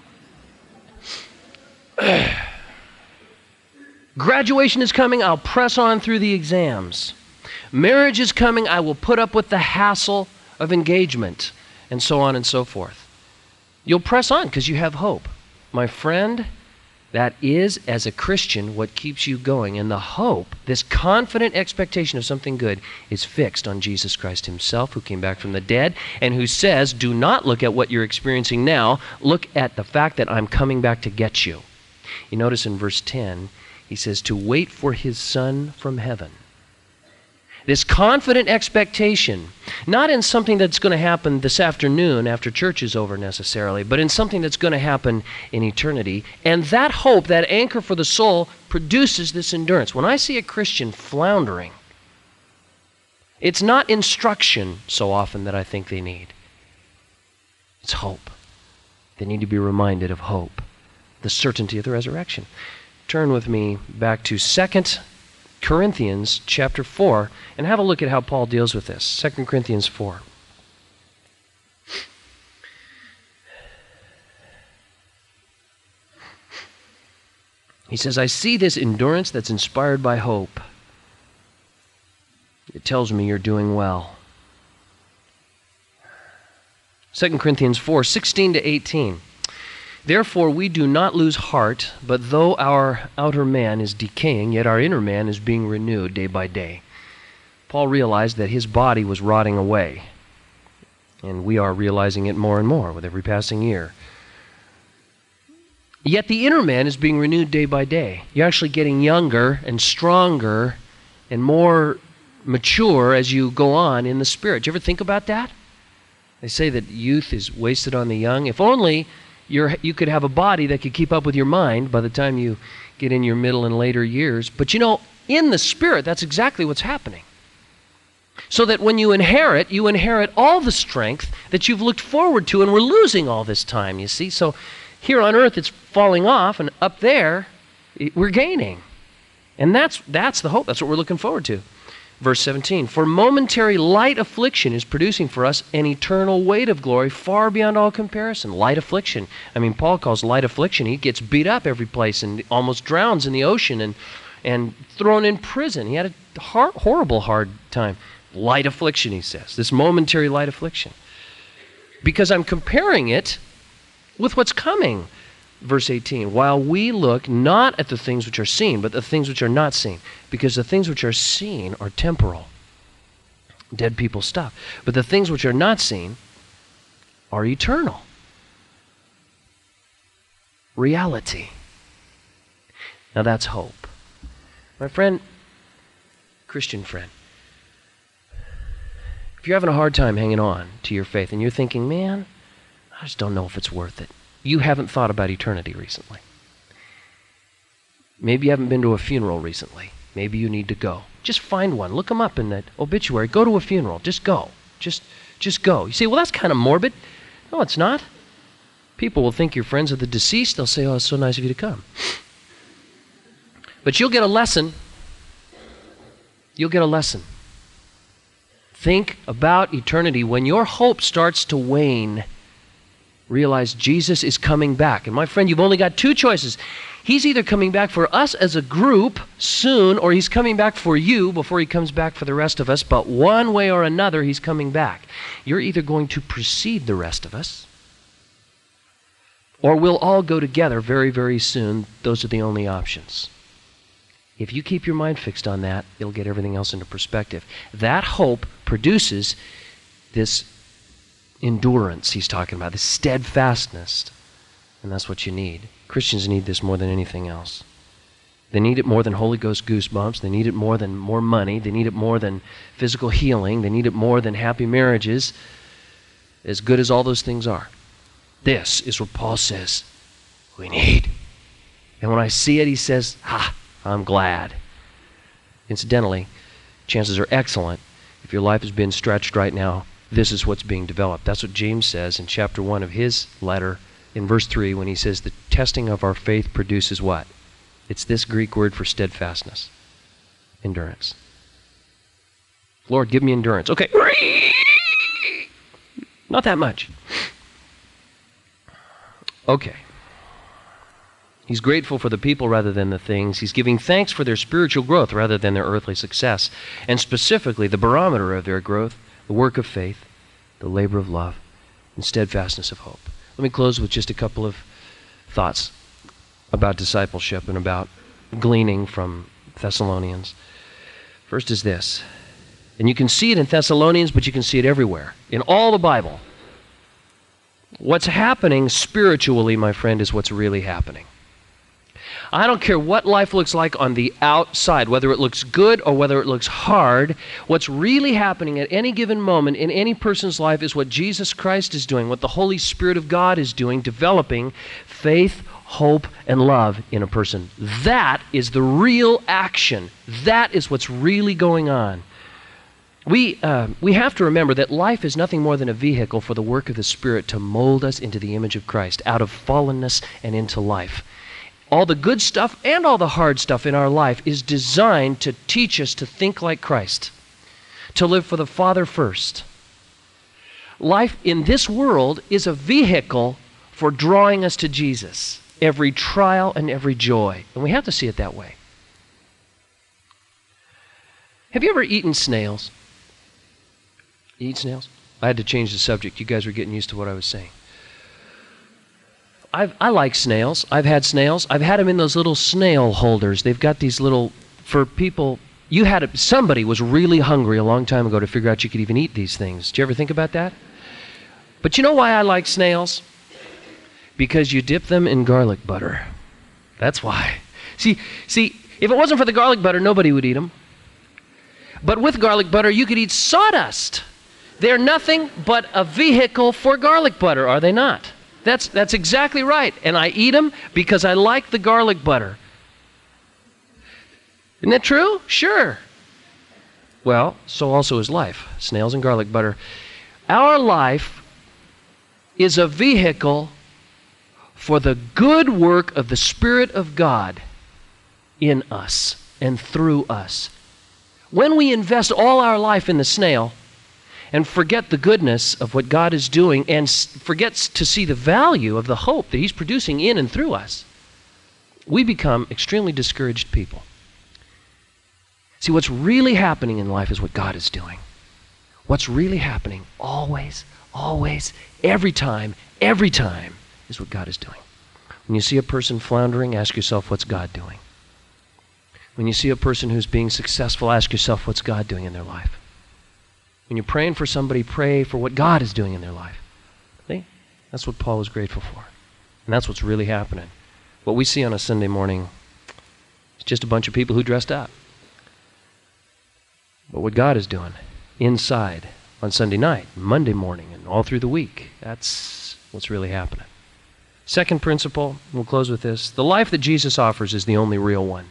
Graduation is coming, I'll press on through the exams. Marriage is coming, I will put up with the hassle of engagement, and so on and so forth. You'll press on because you have hope. My friend, that is, as a Christian, what keeps you going. And the hope, this confident expectation of something good, is fixed on Jesus Christ himself, who came back from the dead, and who says, do not look at what you're experiencing now, look at the fact that I'm coming back to get you. You notice in verse 10, he says, to wait for his Son from heaven. This confident expectation, not in something that's going to happen this afternoon after church is over necessarily, but in something that's going to happen in eternity. And that hope, that anchor for the soul, produces this endurance. When I see a Christian floundering, it's not instruction so often that I think they need. It's hope. They need to be reminded of hope, the certainty of the resurrection. Turn with me back to 2 Corinthians chapter 4 and have a look at how Paul deals with this. 2 Corinthians 4. He says, I see this endurance that's inspired by hope. It tells me you're doing well. 2 Corinthians 4, 16 to 18. Therefore we do not lose heart, but though our outer man is decaying, yet our inner man is being renewed day by day. Paul realized that his body was rotting away, and we are realizing it more and more with every passing year. Yet the inner man is being renewed day by day. You're actually getting younger and stronger and more mature as you go on in the Spirit. Do you ever think about that? They say that youth is wasted on the young. If only you could have a body that could keep up with your mind by the time you get in your middle and later years. But you know, in the Spirit, that's exactly what's happening. So that when you inherit all the strength that you've looked forward to and we're losing all this time, you see. So here on earth it's falling off, and up there we're gaining. And that's the hope. That's what we're looking forward to. Verse 17, for momentary light affliction is producing for us an eternal weight of glory far beyond all comparison. Light affliction. I mean, Paul calls light affliction. He gets beat up every place and almost drowns in the ocean and thrown in prison. He had a horrible hard time. Light affliction, he says. This momentary light affliction. Because I'm comparing it with what's coming. Verse 18, while we look not at the things which are seen, but the things which are not seen, because the things which are seen are temporal, dead people stuff. But the things which are not seen are eternal. Reality. Now that's hope. My friend, Christian friend, if you're having a hard time hanging on to your faith and you're thinking, man, I just don't know if it's worth it. You haven't thought about eternity recently. Maybe you haven't been to a funeral recently. Maybe you need to go. Just find one. Look them up in the obituary. Go to a funeral. Just go. Just go. You say, well, that's kind of morbid. No, it's not. People will think you're friends of the deceased. They'll say, oh, it's so nice of you to come. But you'll get a lesson. You'll get a lesson. Think about eternity. When your hope starts to wane, realize Jesus is coming back. And my friend, you've only got two choices. He's either coming back for us as a group soon, or he's coming back for you before he comes back for the rest of us. But one way or another, he's coming back. You're either going to precede the rest of us, or we'll all go together very, very soon. Those are the only options. If you keep your mind fixed on that, it'll get everything else into perspective. That hope produces this endurance he's talking about, this steadfastness. And that's what you need. Christians need this more than anything else. They need it more than Holy Ghost goosebumps. They need it more than more money. They need it more than physical healing. They need it more than happy marriages, as good as all those things are. This is what Paul says we need. And when I see it, he says, I'm glad. Incidentally, chances are excellent if your life has been stretched right now, this is what's being developed. That's what James says in chapter 1 of his letter in verse 3 when he says the testing of our faith produces what? It's this Greek word for steadfastness. Endurance. Lord, give me endurance. Okay. Not that much. Okay. He's grateful for the people rather than the things. He's giving thanks for their spiritual growth rather than their earthly success. And specifically, the barometer of their growth, the work of faith, the labor of love, and steadfastness of hope. Let me close with just a couple of thoughts about discipleship and about gleaning from Thessalonians. First is this, and you can see it in Thessalonians, but you can see it everywhere, in all the Bible. What's happening spiritually, my friend, is what's really happening. I don't care what life looks like on the outside, whether it looks good or whether it looks hard. What's really happening at any given moment in any person's life is what Jesus Christ is doing, what the Holy Spirit of God is doing, developing faith, hope, and love in a person. That is the real action. That is what's really going on. We have to remember that life is nothing more than a vehicle for the work of the Spirit to mold us into the image of Christ, out of fallenness and into life. All the good stuff and all the hard stuff in our life is designed to teach us to think like Christ, to live for the Father first. Life in this world is a vehicle for drawing us to Jesus, every trial and every joy. And we have to see it that way. Have you ever eaten snails? You eat snails? I had to change the subject. You guys were getting used to what I was saying. I like snails. I've had snails. I've had them in those little snail holders. They've got these little, for people, somebody was really hungry a long time ago to figure out you could even eat these things. Did you ever think about that? But you know why I like snails? Because you dip them in garlic butter. That's why. See, if it wasn't for the garlic butter, nobody would eat them. But with garlic butter, you could eat sawdust. They're nothing but a vehicle for garlic butter, are they not? That's exactly right. And I eat them because I like the garlic butter. Isn't that true? Sure. Well, so also is life. Snails and garlic butter. Our life is a vehicle for the good work of the Spirit of God in us and through us. When we invest all our life in the snail and forget the goodness of what God is doing and forget to see the value of the hope that He's producing in and through us, we become extremely discouraged people. See, what's really happening in life is what God is doing. What's really happening always, every time, is what God is doing. When you see a person floundering, ask yourself, what's God doing? When you see a person who's being successful, ask yourself, what's God doing in their life? When you're praying for somebody, pray for what God is doing in their life. See? That's what Paul was grateful for. And that's what's really happening. What we see on a Sunday morning is just a bunch of people who dressed up. But what God is doing inside on Sunday night, Monday morning, and all through the week, that's what's really happening. Second principle, we'll close with this. The life that Jesus offers is the only real one.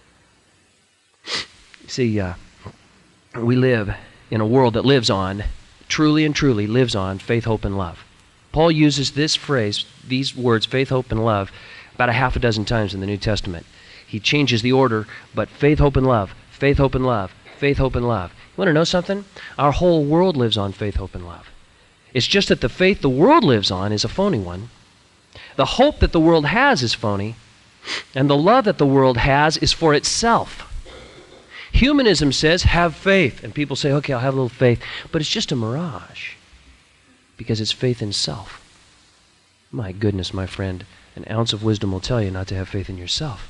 See, we live in a world that lives on, truly and truly lives on, faith, hope, and love. Paul uses this phrase, these words, faith, hope, and love, about a half a dozen times in the New Testament. He changes the order, but faith, hope, and love, faith, hope, and love, faith, hope, and love. You want to know something? Our whole world lives on faith, hope, and love. It's just that the faith the world lives on is a phony one. The hope that the world has is phony, and the love that the world has is for itself. Humanism says, have faith. And people say, okay, I'll have a little faith. But it's just a mirage because it's faith in self. My goodness, my friend, an ounce of wisdom will tell you not to have faith in yourself.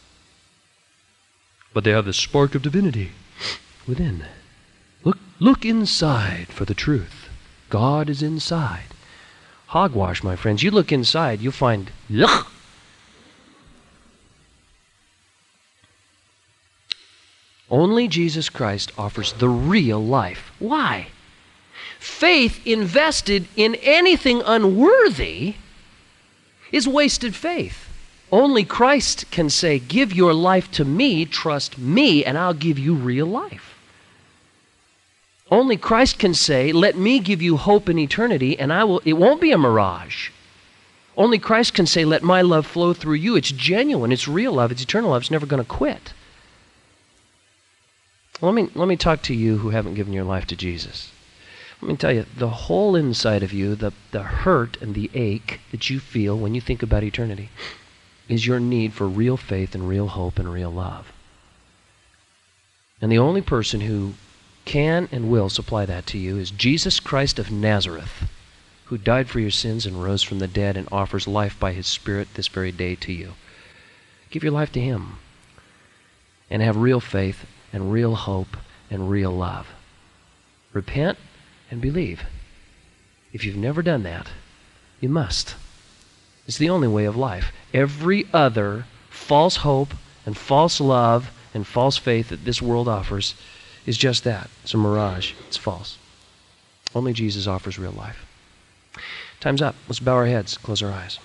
But they have the spark of divinity within. Look inside for the truth. God is inside. Hogwash, my friends. You look inside, you'll find, yuck. Only Jesus Christ offers the real life. Why? Faith invested in anything unworthy is wasted faith. Only Christ can say, give your life to me, trust me, and I'll give you real life. Only Christ can say, let me give you hope in eternity, and it won't be a mirage. Only Christ can say, let my love flow through you. It's genuine, it's real love, it's eternal love, it's never going to quit. Let me talk to you who haven't given your life to Jesus. Let me tell you, the whole inside of you, the hurt and the ache that you feel when you think about eternity is your need for real faith and real hope and real love. And the only person who can and will supply that to you is Jesus Christ of Nazareth, who died for your sins and rose from the dead and offers life by His Spirit this very day to you. Give your life to Him and have real faith and real hope and real love. Repent and believe. If you've never done that, you must. It's the only way of life. Every other false hope and false love and false faith that this world offers is just that. It's a mirage. It's false. Only Jesus offers real life. Time's up. Let's bow our heads, close our eyes.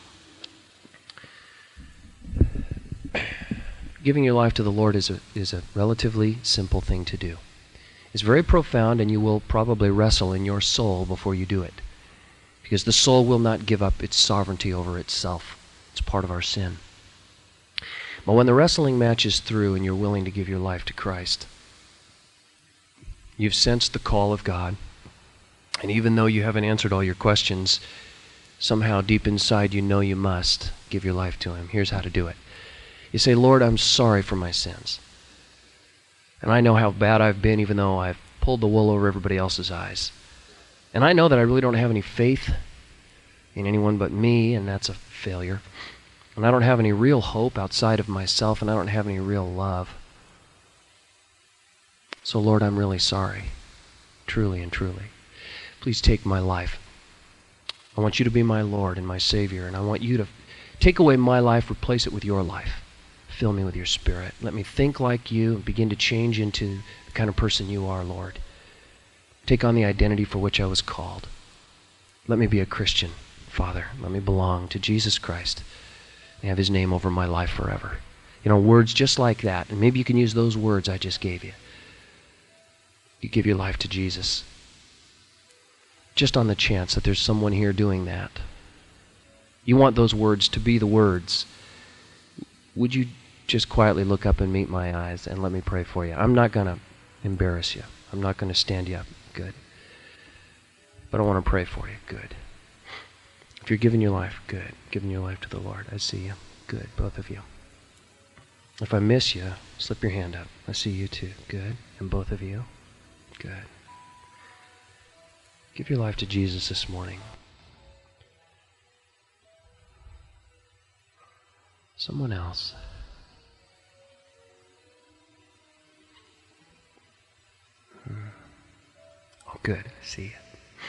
Giving your life to the Lord is a relatively simple thing to do. It's very profound, and you will probably wrestle in your soul before you do it, because the soul will not give up its sovereignty over itself. It's part of our sin. But when the wrestling match is through and you're willing to give your life to Christ, you've sensed the call of God, and even though you haven't answered all your questions, somehow deep inside you know you must give your life to Him. Here's how to do it. You say, Lord, I'm sorry for my sins. And I know how bad I've been, even though I've pulled the wool over everybody else's eyes. And I know that I really don't have any faith in anyone but me, and that's a failure. And I don't have any real hope outside of myself, and I don't have any real love. So, Lord, I'm really sorry, truly and truly. Please take my life. I want you to be my Lord and my Savior, and I want you to take away my life, replace it with your life. Fill me with your Spirit. Let me think like you and begin to change into the kind of person you are, Lord. Take on the identity for which I was called. Let me be a Christian, Father. Let me belong to Jesus Christ and have His name over my life forever. You know, words just like that, and maybe you can use those words I just gave you. You give your life to Jesus. Just on the chance that there's someone here doing that. You want those words to be the words. Would you just quietly look up and meet my eyes and let me pray for you? I'm not going to embarrass you. I'm not going to stand you up. Good. But I want to pray for you. Good. If you're giving your life, good. Giving your life to the Lord. I see you. Good. Both of you. If I miss you, slip your hand up. I see you too. Good. And both of you. Good. Give your life to Jesus this morning. Someone else. Oh, good. I see you.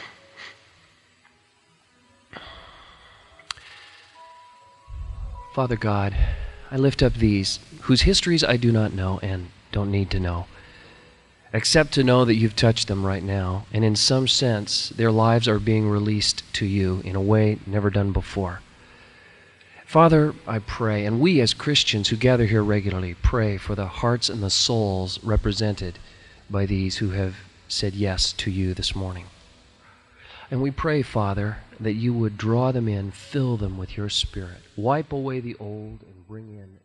Father God, I lift up these whose histories I do not know and don't need to know, except to know that you've touched them right now, and in some sense their lives are being released to you in a way never done before. Father, I pray, and we as Christians who gather here regularly pray for the hearts and the souls represented by these who have said yes to you this morning. And we pray, Father, that you would draw them in, fill them with your Spirit, wipe away the old and bring in